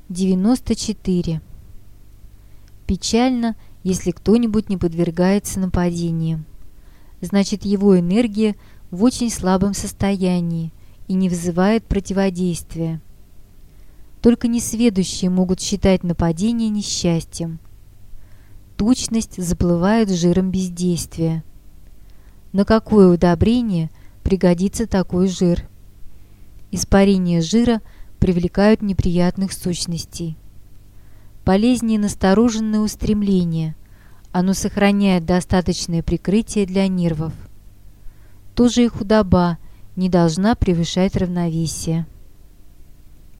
94. Печально, если кто-нибудь не подвергается нападениям. Значит, его энергия в очень слабом состоянии и не вызывает противодействия. Только несведущие могут считать нападение несчастьем. Тучность заплывает жиром бездействия. На какое удобрение пригодится такой жир? Испарения жира привлекают неприятных сущностей. Полезнее настороженное устремление. Оно сохраняет достаточное прикрытие для нервов. Тоже и худоба не должна превышать равновесие.